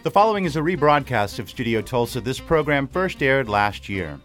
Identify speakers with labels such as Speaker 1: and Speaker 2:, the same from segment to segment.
Speaker 1: The following is a rebroadcast of Studio Tulsa. This program first aired last year.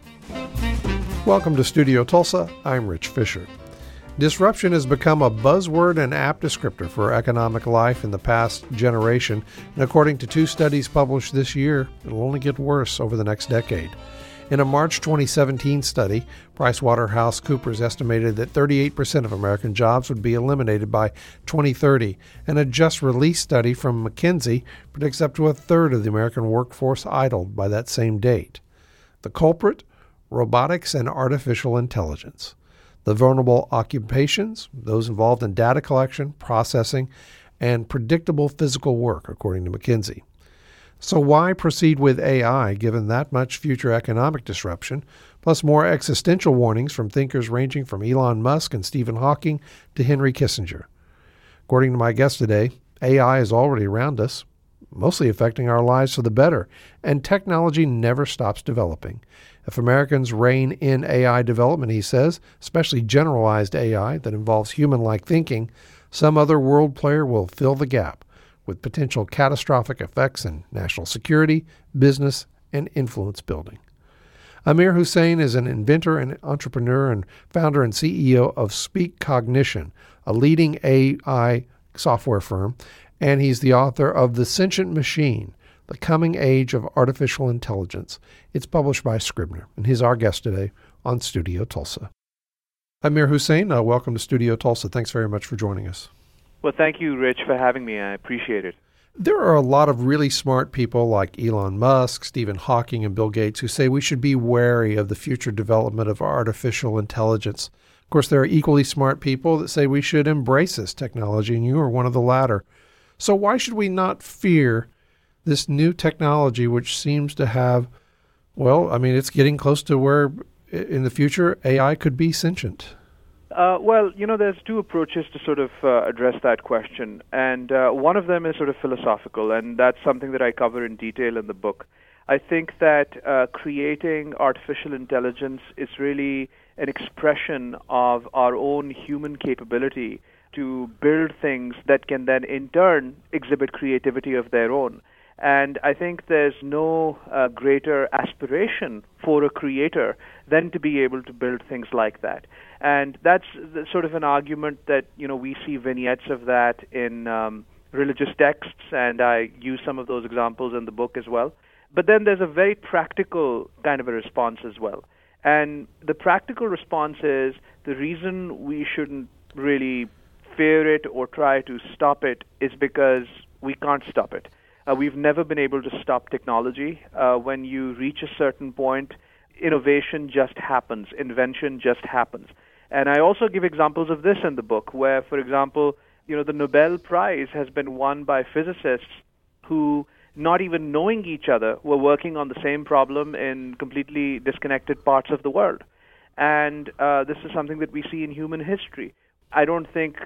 Speaker 2: Welcome to Studio Tulsa. I'm Rich Fisher. Disruption has become a buzzword and apt descriptor for economic life in the past generation, and according to two studies published this year, it'll only get worse over the next decade. In a March 2017 study, PricewaterhouseCoopers estimated that 38% of American jobs would be eliminated by 2030, and a just-released study from McKinsey predicts up to a third of the American workforce idled by that same date. The culprit? Robotics and artificial intelligence. The vulnerable occupations, those involved in data collection, processing, and predictable physical work, according to McKinsey. So why proceed with AI given that much future economic disruption, plus more existential warnings from thinkers ranging from Elon Musk and Stephen Hawking to Henry Kissinger? According to my guest today, AI is already around us, mostly affecting our lives for the better, and technology never stops developing. If Americans rein in AI development, he says, especially generalized AI that involves human-like thinking, some other world player will fill the gap, with potential catastrophic effects in national security, business, and influence building. Amir Hussain is an inventor and entrepreneur and founder and CEO of Speak Cognition, a leading AI software firm, and he's the author of The Sentient Machine, The Coming Age of Artificial Intelligence. It's published by Scribner, and he's our guest today on Studio Tulsa. Amir Hussain, welcome to Studio Tulsa. Thanks very much for joining us.
Speaker 3: Well, thank you, Rich, for having me. I appreciate it.
Speaker 2: There are a lot of really smart people like Elon Musk, Stephen Hawking, and Bill Gates who say we should be wary of the future development of artificial intelligence. Of course, there are equally smart people that say we should embrace this technology, and you are one of the latter. So why should we not fear this new technology which seems to have, it's getting close to where in the future AI could be sentient?
Speaker 3: There's two approaches to sort of address that question, and one of them is sort of philosophical, and that's something that I cover in detail in the book. I think that creating artificial intelligence is really an expression of our own human capability to build things that can then in turn exhibit creativity of their own. And I think there's no greater aspiration for a creator than to be able to build things like that. And that's sort of an argument that, we see vignettes of that in religious texts, and I use some of those examples in the book as well. But then there's a very practical kind of a response as well. And the practical response is the reason we shouldn't really fear it or try to stop it is because we can't stop it. We've never been able to stop technology. When you reach a certain point, innovation just happens, invention just happens. And I also give examples of this in the book where, for example, the Nobel Prize has been won by physicists who, not even knowing each other, were working on the same problem in completely disconnected parts of the world. And this is something that we see in human history. I don't think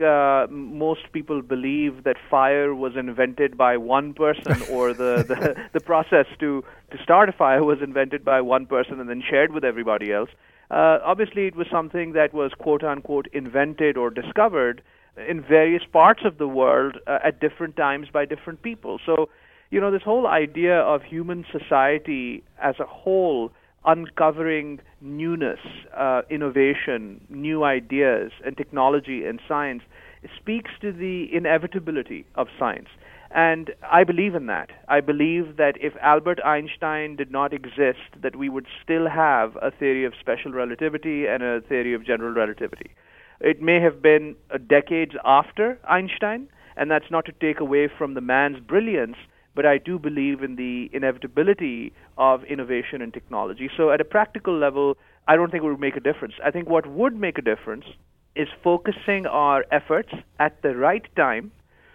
Speaker 3: most people believe that fire was invented by one person or the process to start a fire was invented by one person and then shared with everybody else. Obviously, it was something that was quote-unquote invented or discovered in various parts of the world at different times by different people. So, this whole idea of human society as a whole uncovering newness, innovation, new ideas, and technology and science speaks to the inevitability of science. And I believe in that. I believe that if Albert Einstein did not exist, that we would still have a theory of special relativity and a theory of general relativity. It may have been decades after Einstein, and that's not to take away from the man's brilliance, but I do believe in the inevitability of innovation and technology. So at a practical level, I don't think it would make a difference. I think what would make a difference is focusing our efforts at the right time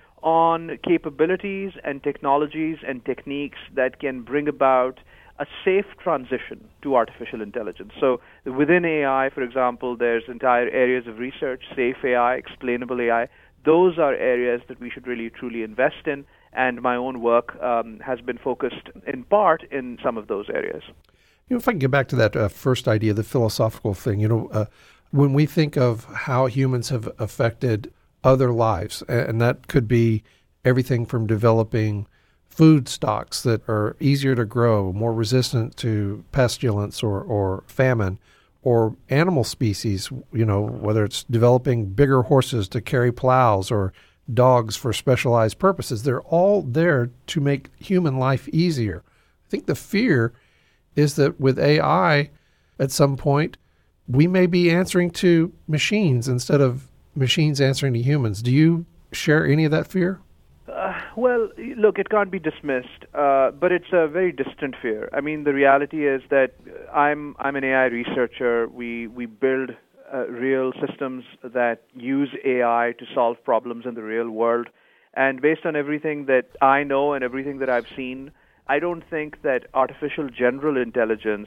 Speaker 3: on capabilities and technologies and techniques that can bring about a safe transition to artificial intelligence. So within AI, for example, there's entire areas of research, safe AI, explainable AI. Those are areas that we should really truly invest in. And my own work has been focused in part in some of those areas.
Speaker 2: If I can get back to that first idea, the philosophical thing, when we think of how humans have affected other lives, and that could be everything from developing food stocks that are easier to grow, more resistant to pestilence or famine, or animal species, whether it's developing bigger horses to carry plows or dogs for specialized purposes. They're all there to make human life easier. I think the fear is that with AI, at some point, we may be answering to machines instead of machines answering to humans. Do you share any of that fear?
Speaker 3: Well, look, it can't be dismissed, but it's a very distant fear. I mean, the reality is that I'm an AI researcher. We build real systems that use AI to solve problems in the real world. And based on everything that I know and everything that I've seen, I don't think that artificial general intelligence,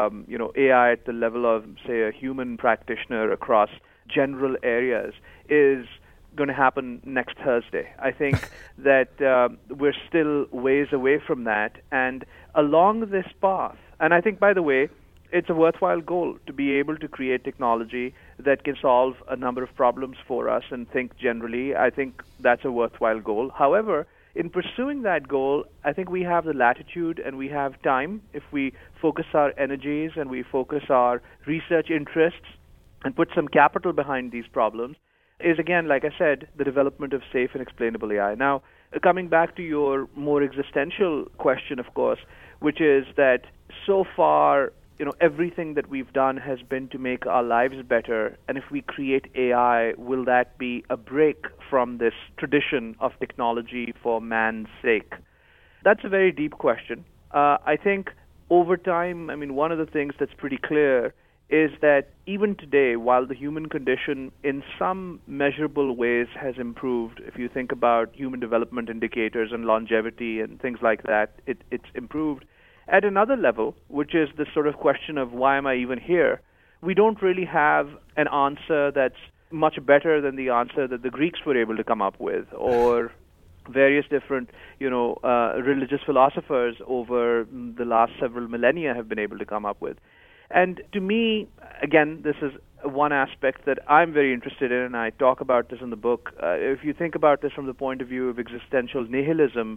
Speaker 3: AI at the level of, say, a human practitioner across general areas, is going to happen next Thursday. I think that we're still ways away from that. And along this path, and I think, by the way, it's a worthwhile goal to be able to create technology that can solve a number of problems for us and think generally. I think that's a worthwhile goal. However, in pursuing that goal, I think we have the latitude and we have time if we focus our energies and we focus our research interests and put some capital behind these problems, is, again, like I said, the development of safe and explainable AI. Now, coming back to your more existential question, of course, which is that so far, everything that we've done has been to make our lives better. And if we create AI, will that be a break from this tradition of technology for man's sake? That's a very deep question. I think over time, one of the things that's pretty clear is that even today, while the human condition in some measurable ways has improved, if you think about human development indicators and longevity and things like that, it's improved. At another level, which is the sort of question of why am I even here, we don't really have an answer that's much better than the answer that the Greeks were able to come up with, or various different, religious philosophers over the last several millennia have been able to come up with. And to me, again, this is one aspect that I'm very interested in, and I talk about this in the book. If you think about this from the point of view of existential nihilism,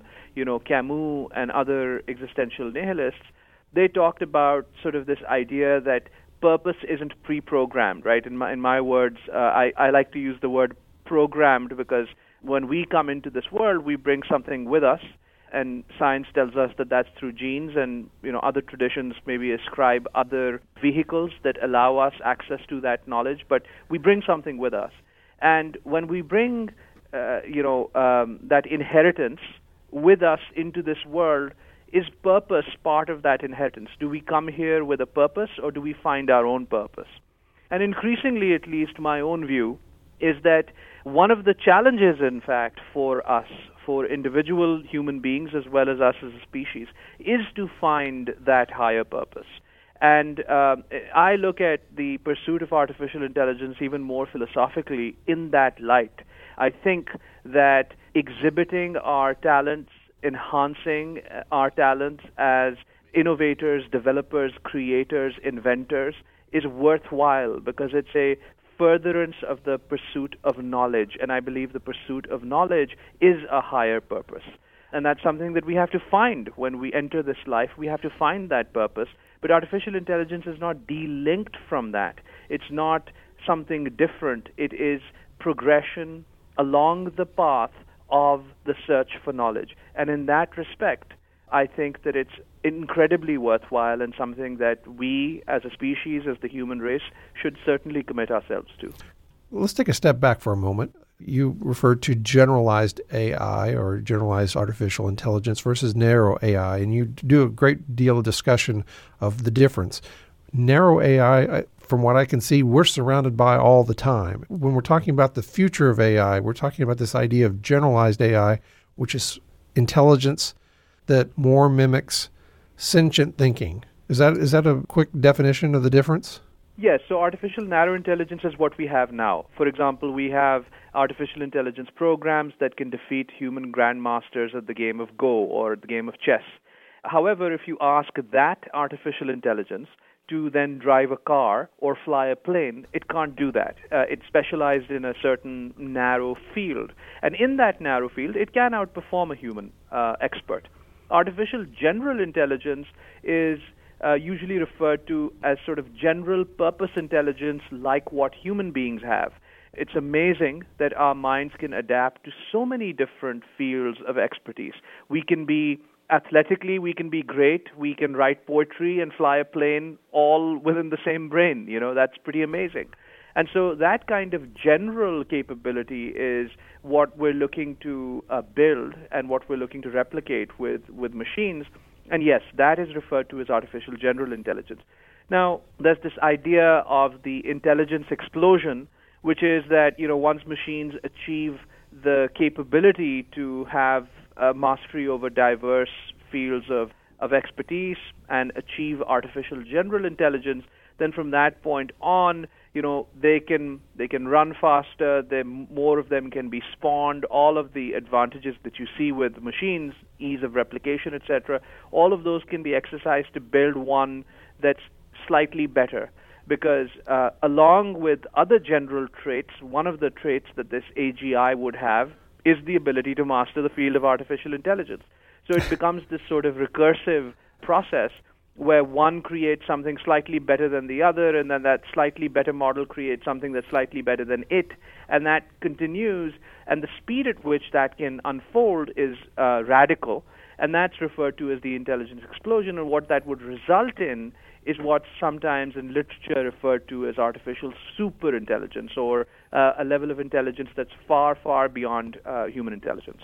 Speaker 3: Camus and other existential nihilists, they talked about sort of this idea that purpose isn't pre-programmed, right? In my words, I like to use the word programmed because when we come into this world, we bring something with us. And science tells us that that's through genes, and other traditions maybe ascribe other vehicles that allow us access to that knowledge. But we bring something with us, and when we bring, that inheritance with us into this world, is purpose part of that inheritance? Do we come here with a purpose, or do we find our own purpose? And increasingly, at least my own view, is that one of the challenges, in fact, for us, for individual human beings as well as us as a species, is to find that higher purpose. And I look at the pursuit of artificial intelligence even more philosophically in that light. I think that exhibiting our talents, enhancing our talents as innovators, developers, creators, inventors is worthwhile because it's a furtherance of the pursuit of knowledge, and I believe the pursuit of knowledge is a higher purpose. And that's something that we have to find when we enter this life. We have to find that purpose. But artificial intelligence is not delinked from that. It's not something different. It is progression along the path of the search for knowledge. And in that respect, I think that it's incredibly worthwhile and something that we as a species, as the human race, should certainly commit ourselves to.
Speaker 2: Let's take a step back for a moment. You referred to generalized AI or generalized artificial intelligence versus narrow AI, and you do a great deal of discussion of the difference. Narrow AI, from what I can see, we're surrounded by all the time. When we're talking about the future of AI, we're talking about this idea of generalized AI, which is intelligence that more mimics sentient thinking. Is that a quick definition of the difference?
Speaker 3: Yes, so artificial narrow intelligence is what we have now. For example, we have artificial intelligence programs that can defeat human grandmasters at the game of Go or the game of chess. However, if you ask that artificial intelligence to then drive a car or fly a plane. It can't do that. It's specialized in a certain narrow field. And in that narrow field, it can outperform a human expert. Artificial general intelligence is usually referred to as sort of general purpose intelligence like what human beings have. It's amazing that our minds can adapt to so many different fields of expertise. We can be athletically, we can be great. We can write poetry and fly a plane all within the same brain. That's pretty amazing. And so that kind of general capability is what we're looking to build and what we're looking to replicate with machines. And yes, that is referred to as artificial general intelligence. Now, there's this idea of the intelligence explosion, which is that, once machines achieve the capability to have mastery over diverse fields of expertise and achieve artificial general intelligence, then from that point on, they can run faster. More of them can be spawned. All of the advantages that you see with machines, ease of replication, etc., all of those can be exercised to build one that's slightly better. Because along with other general traits, one of the traits that this AGI would have is the ability to master the field of artificial intelligence. So it becomes this sort of recursive process where one creates something slightly better than the other, and then that slightly better model creates something that's slightly better than it, and that continues, and the speed at which that can unfold is radical, and that's referred to as the intelligence explosion, and what that would result in is what's sometimes in literature referred to as artificial superintelligence, or a level of intelligence that's far, far beyond human intelligence.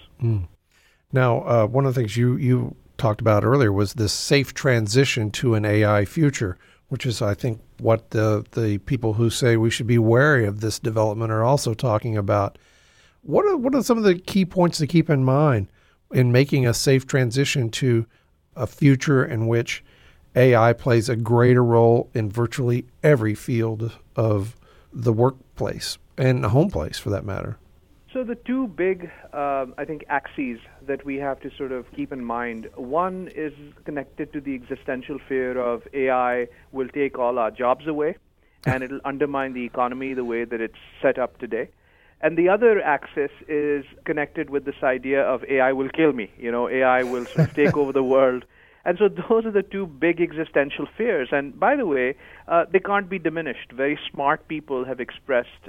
Speaker 2: Now, one of the things you talked about earlier was this safe transition to an AI future, which is, I think, what the people who say we should be wary of this development are also talking about. What are some of the key points to keep in mind in making a safe transition to a future in which AI plays a greater role in virtually every field of the workplace and the home place, for that matter?
Speaker 3: So the two big, I think, axes that we have to sort of keep in mind, one is connected to the existential fear of AI will take all our jobs away, and it'll undermine the economy the way that it's set up today. And the other axis is connected with this idea of AI will kill me. AI will sort of take over the world. And so those are the two big existential fears. And by the way, they can't be diminished. Very smart people have expressed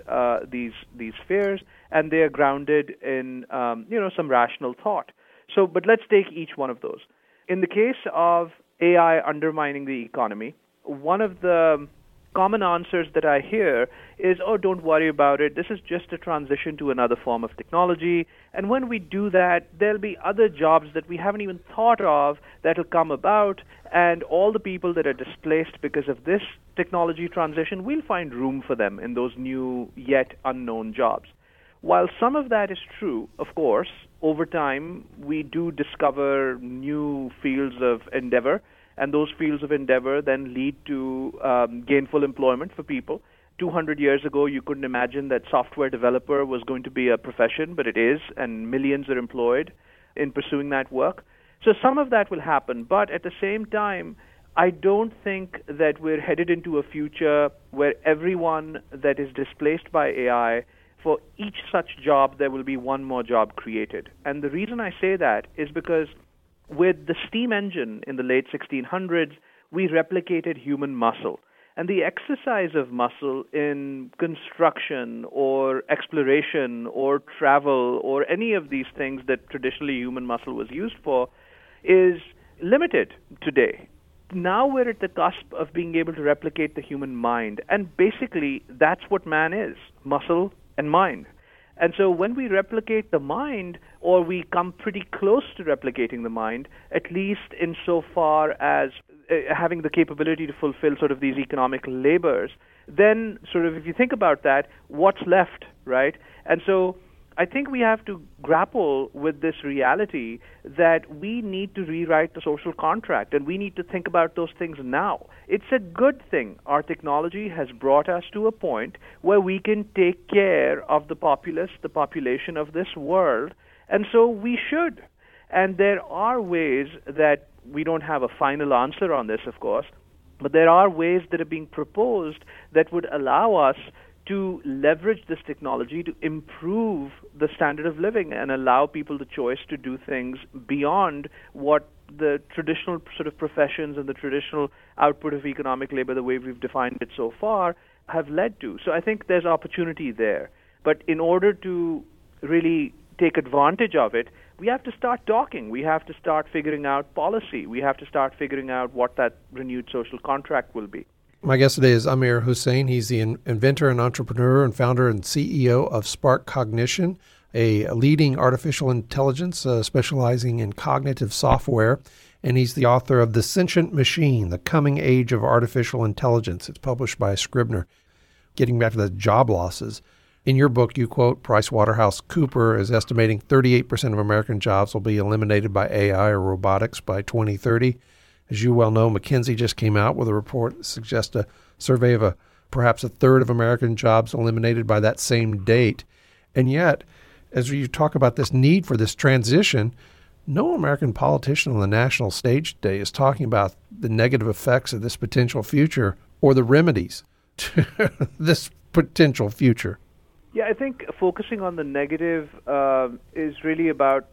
Speaker 3: these fears, and they are grounded in some rational thought. But let's take each one of those. In the case of AI undermining the economy, one of the common answers that I hear is, oh, don't worry about it. This is just a transition to another form of technology. And when we do that, there'll be other jobs that we haven't even thought of that'll come about. And all the people that are displaced because of this technology transition, we'll find room for them in those new yet unknown jobs. While some of that is true, of course, over time, we do discover new fields of endeavor. And those fields of endeavor then lead to gainful employment for people. 200 years ago, you couldn't imagine that software developer was going to be a profession, but it is, and millions are employed in pursuing that work. So some of that will happen, but at the same time, I don't think that we're headed into a future where everyone that is displaced by AI, for each such job, there will be one more job created. And the reason I say that is because with the steam engine in the late 1600s, we replicated human muscle. And the exercise of muscle in construction or exploration or travel or any of these things that traditionally human muscle was used for is limited today. Now we're at the cusp of being able to replicate the human mind. And basically, that's what man is, muscle and mind. And so when we replicate the mind, or we come pretty close to replicating the mind, at least insofar as having the capability to fulfill sort of these economic labors, then sort of if you think about that, what's left, right? And so I think we have to grapple with this reality that we need to rewrite the social contract, and we need to think about those things now. It's a good thing our technology has brought us to a point where we can take care of the population of this world, and so we should. And there are ways that we don't have a final answer on this, of course, But there are ways that are being proposed that would allow us to leverage this technology to improve the standard of living and allow people the choice to do things beyond what the traditional sort of professions and the traditional output of economic labor, the way we've defined it so far, have led to. So I think there's opportunity there. But in order to really take advantage of it, we have to start talking. We have to start figuring out policy. We have to start figuring out what that renewed social contract will be.
Speaker 2: My guest today is Amir Hussain. He's the inventor and entrepreneur and founder and CEO of Spark Cognition, a leading artificial intelligence specializing in cognitive software. And he's the author of The Sentient Machine, The Coming Age of Artificial Intelligence. It's published by Scribner. Getting back to the job losses, in your book, you quote PricewaterhouseCoopers is estimating 38% of American jobs will be eliminated by AI or robotics by 2030. As you well know, McKinsey just came out with a report that suggests a survey of perhaps a third of American jobs eliminated by that same date. And yet, as you talk about this need for this transition, no American politician on the national stage today is talking about the negative effects of this potential future or the remedies to this potential future.
Speaker 3: Yeah, I think focusing on the negative is really about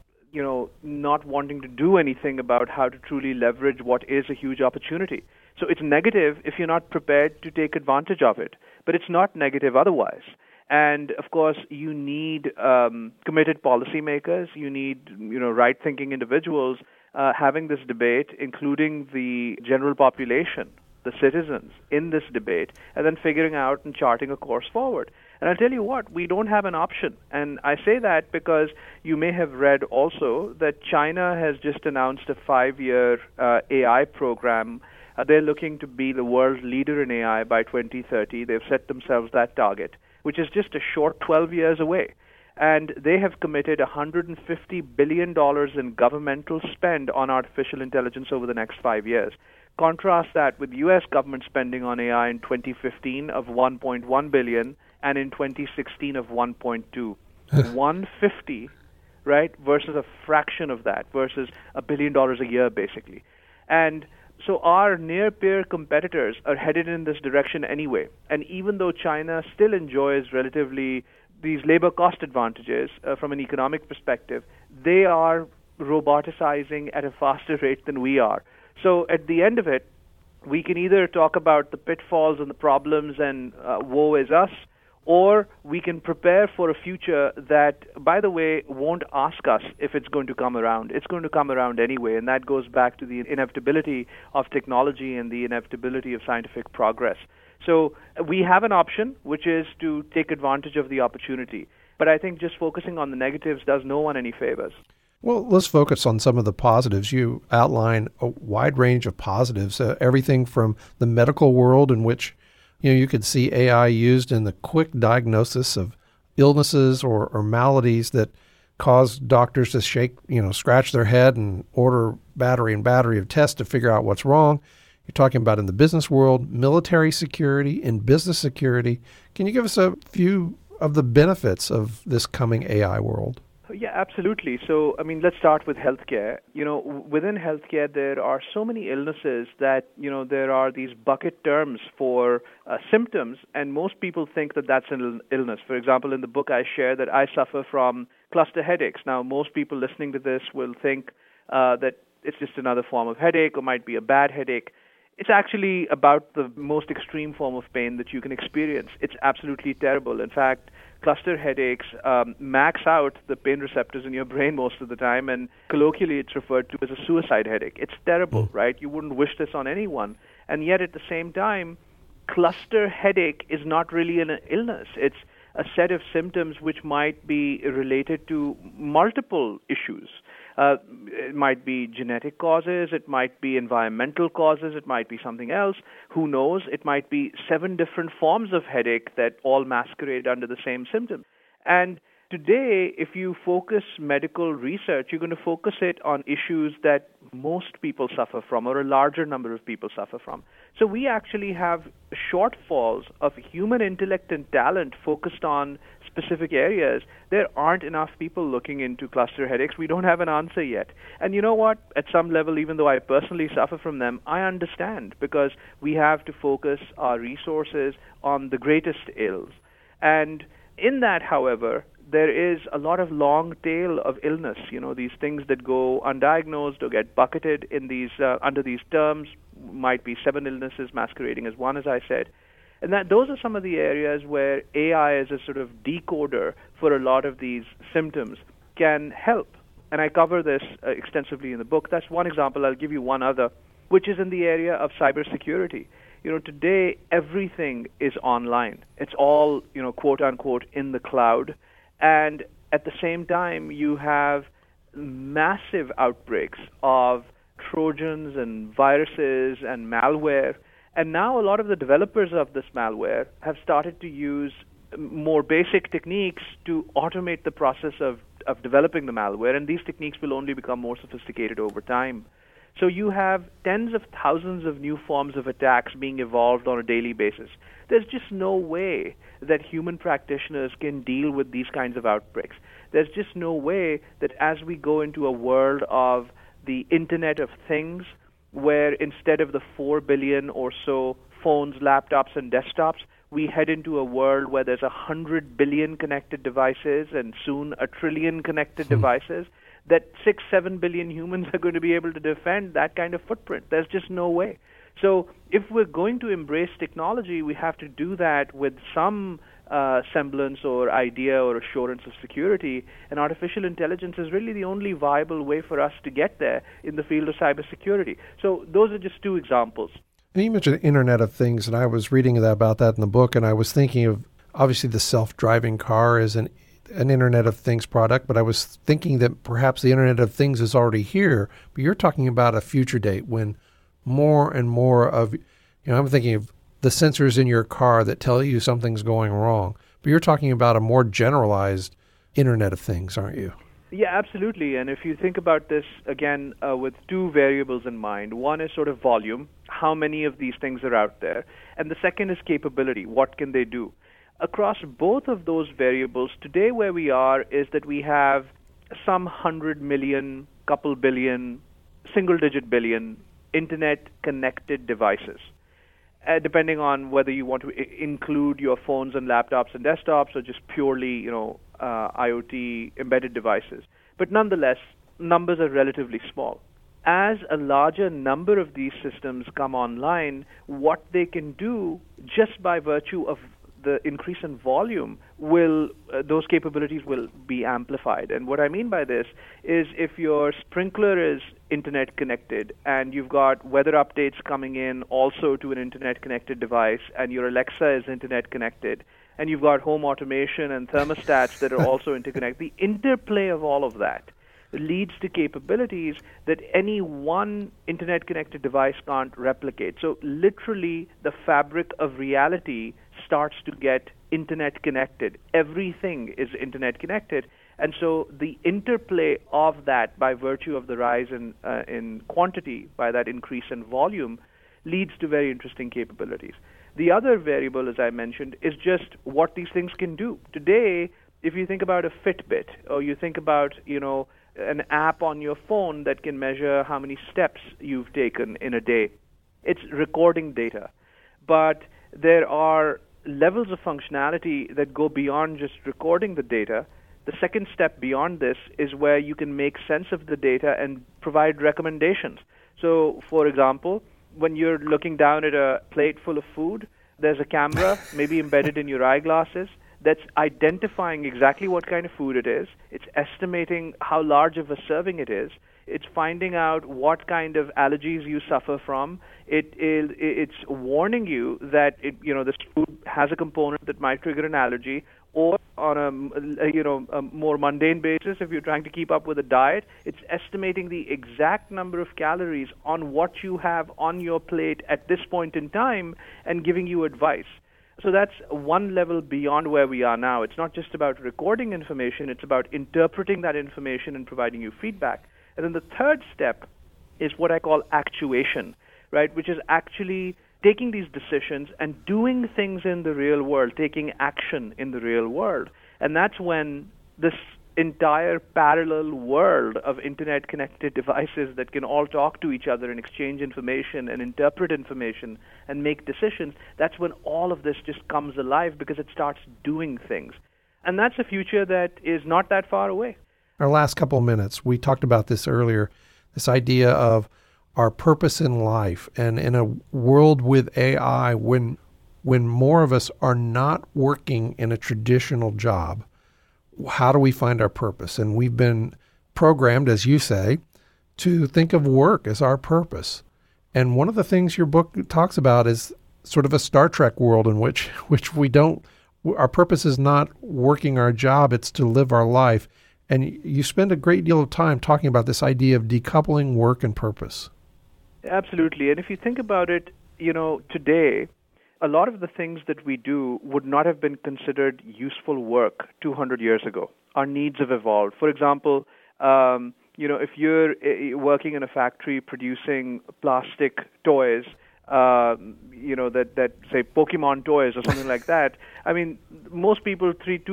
Speaker 3: not wanting to do anything about how to truly leverage what is a huge opportunity. So it's negative if you're not prepared to take advantage of it, but it's not negative otherwise. And of course, you need committed policymakers, you need right-thinking individuals having this debate, including the general population, the citizens in this debate, and then figuring out and charting a course forward. And I'll tell you what, we don't have an option. And I say that because you may have read also that China has just announced a 5-year AI program. They're looking to be the world leader in AI by 2030. They've set themselves that target, which is just a short 12 years away. And they have committed $150 billion in governmental spend on artificial intelligence over the next 5 years. Contrast that with U.S. government spending on AI in 2015 of $1.1 billion and in 2016 of 1.2. 150, right, versus a fraction of that, versus $1 billion a year, basically. And so our near-peer competitors are headed in this direction anyway. And even though China still enjoys relatively these labor cost advantages from an economic perspective, they are roboticizing at a faster rate than we are. So at the end of it, we can either talk about the pitfalls and the problems and woe is us, or we can prepare for a future that, by the way, won't ask us if it's going to come around. It's going to come around anyway, and that goes back to the inevitability of technology and the inevitability of scientific progress. So we have an option, which is to take advantage of the opportunity. But I think just focusing on the negatives does no one any favors.
Speaker 2: Well, let's focus on some of the positives. You outline a wide range of positives, everything from the medical world in which you could see AI used in the quick diagnosis of illnesses or maladies that cause doctors to scratch their head and order battery of tests to figure out what's wrong. You're talking about in the business world, military security, and business security. Can you give us a few of the benefits of this coming AI world?
Speaker 3: Yeah, absolutely. So, let's start with healthcare. Within healthcare, there are so many illnesses that, there are these bucket terms for symptoms, and most people think that that's an illness. For example, in the book, I share that I suffer from cluster headaches. Now, most people listening to this will think that it's just another form of headache or might be a bad headache. It's actually about the most extreme form of pain that you can experience. It's absolutely terrible. In fact, cluster headaches max out the pain receptors in your brain most of the time, and colloquially it's referred to as a suicide headache. It's terrible, right? You wouldn't wish this on anyone. And yet at the same time, cluster headache is not really an illness. It's a set of symptoms which might be related to multiple issues. It might be genetic causes, it might be environmental causes, it might be something else. Who knows? It might be 7 different forms of headache that all masquerade under the same symptom. And today, if you focus medical research, you're going to focus it on issues that most people suffer from, or a larger number of people suffer from. So we actually have shortfalls of human intellect and talent focused on specific areas, there aren't enough people looking into cluster headaches. We don't have an answer yet. And you know what? At some level, even though I personally suffer from them, I understand, because we have to focus our resources on the greatest ills. And in that, however, there is a lot of long tail of illness, these things that go undiagnosed or get bucketed in these under these terms, might be 7 illnesses masquerading as one, as I said. And those are some of the areas where AI as a sort of decoder for a lot of these symptoms can help. And I cover this extensively in the book. That's one example. I'll give you one other, which is in the area of cybersecurity. Today everything is online. It's all, quote unquote, in the cloud. And at the same time, you have massive outbreaks of Trojans and viruses and malware. And now a lot of the developers of this malware have started to use more basic techniques to automate the process of developing the malware. And these techniques will only become more sophisticated over time. So you have tens of thousands of new forms of attacks being evolved on a daily basis. There's just no way that human practitioners can deal with these kinds of outbreaks. There's just no way that as we go into a world of the Internet of Things, where instead of the 4 billion or so phones, laptops, and desktops, we head into a world where there's 100 billion connected devices and soon 1 trillion connected devices, that 6-7 billion humans are going to be able to defend that kind of footprint. There's just no way. So if we're going to embrace technology, we have to do that with some semblance or idea or assurance of security, and artificial intelligence is really the only viable way for us to get there in the field of cybersecurity. So those are just two examples.
Speaker 2: And you mentioned Internet of Things, and I was reading about that in the book, and I was thinking of, obviously, the self-driving car is an Internet of Things product, but I was thinking that perhaps the Internet of Things is already here, but you're talking about a future date when more and more of, I'm thinking of the sensors in your car that tell you something's going wrong, but you're talking about a more generalized Internet of Things, aren't you?
Speaker 3: Yeah, absolutely. And if you think about this, again, with two variables in mind, one is sort of volume, how many of these things are out there, and the second is capability, what can they do? Across both of those variables, today where we are is that we have some 100 million, couple billion, single-digit billion Internet-connected devices, depending on whether you want to include your phones and laptops and desktops or just purely, IoT embedded devices. But nonetheless, numbers are relatively small. As a larger number of these systems come online, what they can do just by virtue of the increase in volume those capabilities will be amplified. And what I mean by this is if your sprinkler is internet connected and you've got weather updates coming in also to an internet connected device, and your Alexa is internet connected, and you've got home automation and thermostats that are also interconnected, the interplay of all of that leads to capabilities that any one internet-connected device can't replicate. So literally, the fabric of reality starts to get internet-connected. Everything is internet-connected. And so the interplay of that, by virtue of the rise in quantity, by that increase in volume, leads to very interesting capabilities. The other variable, as I mentioned, is just what these things can do. Today, if you think about a Fitbit, or you think about, an app on your phone that can measure how many steps you've taken in a day, it's recording data. But there are levels of functionality that go beyond just recording the data. The second step beyond this is where you can make sense of the data and provide recommendations. So, for example, when you're looking down at a plate full of food, there's a camera maybe embedded in your eyeglasses that's identifying exactly what kind of food it is. It's estimating how large of a serving it is. It's finding out what kind of allergies you suffer from. It's warning you that this food has a component that might trigger an allergy. Or on a more mundane basis, if you're trying to keep up with a diet, it's estimating the exact number of calories on what you have on your plate at this point in time and giving you advice. So that's one level beyond where we are now. It's not just about recording information, it's about interpreting that information and providing you feedback. And then the third step is what I call actuation, right, which is actually taking these decisions and doing things in the real world, taking action in the real world. And that's when this entire parallel world of internet-connected devices that can all talk to each other and exchange information and interpret information and make decisions, that's when all of this just comes alive because it starts doing things. And that's a future that is not that far away.
Speaker 2: Our last couple of minutes, we talked about this earlier, this idea of our purpose in life. And in a world with AI, when more of us are not working in a traditional job, how do we find our purpose? And we've been programmed, as you say, to think of work as our purpose. And one of the things your book talks about is sort of a Star Trek world in which we don't, our purpose is not working our job, it's to live our life. And you spend a great deal of time talking about this idea of decoupling work and purpose.
Speaker 3: Absolutely. And if you think about it, today, a lot of the things that we do would not have been considered useful work 200 years ago. Our needs have evolved. For example, if you're working in a factory producing plastic toys, that say Pokemon toys or something like that, I mean, most people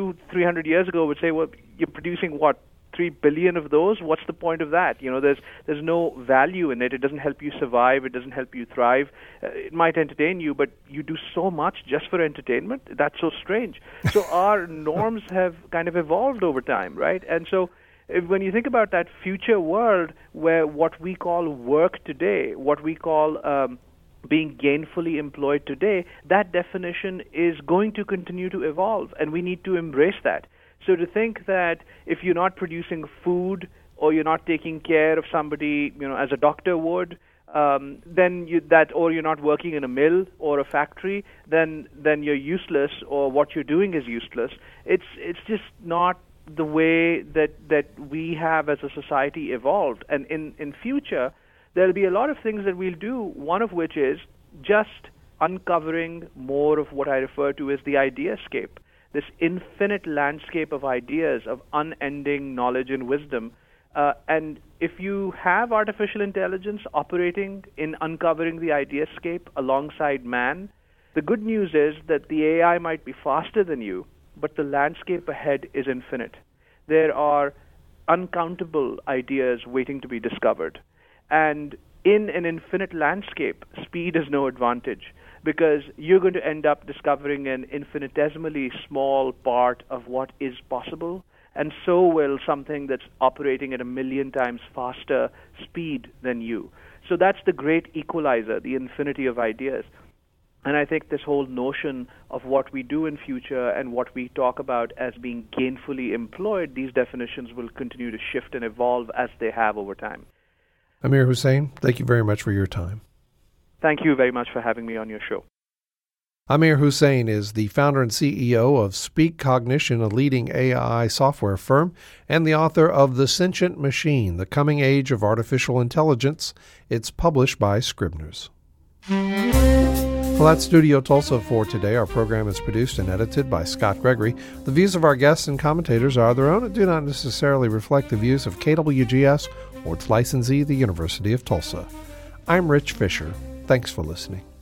Speaker 3: 300 years ago would say, well, you're producing what? 3 billion of those? What's the point of that? There's no value in it. It doesn't help you survive. It doesn't help you thrive. It might entertain you, but you do so much just for entertainment. That's so strange. So our norms have kind of evolved over time, right? And so when you think about that future world where what we call work today, what we call being gainfully employed today, that definition is going to continue to evolve, and we need to embrace that. So to think that if you're not producing food or you're not taking care of somebody, as a doctor would, then or you're not working in a mill or a factory, then you're useless, or what you're doing is useless. It's just not the way that we have as a society evolved. And in future, there'll be a lot of things that we'll do, one of which is just uncovering more of what I refer to as the ideascape. This infinite landscape of ideas, of unending knowledge and wisdom. And if you have artificial intelligence operating in uncovering the ideascape alongside man, the good news is that the AI might be faster than you, but the landscape ahead is infinite. There are uncountable ideas waiting to be discovered. And in an infinite landscape, speed is no advantage, because you're going to end up discovering an infinitesimally small part of what is possible, and so will something that's operating at 1 million times faster speed than you. So that's the great equalizer, the infinity of ideas. And I think this whole notion of what we do in future and what we talk about as being gainfully employed, these definitions will continue to shift and evolve as they have over time.
Speaker 2: Amir Hussain, thank you very much for your time.
Speaker 3: Thank you very much for having me on your show.
Speaker 2: Amir Hussain is the founder and CEO of Speak Cognition, a leading AI software firm, and the author of The Sentient Machine, The Coming Age of Artificial Intelligence. It's published by Scribner's. Well, that's Studio Tulsa for today. Our program is produced and edited by Scott Gregory. The views of our guests and commentators are their own and do not necessarily reflect the views of KWGS or its licensee, the University of Tulsa. I'm Rich Fisher. Thanks for listening.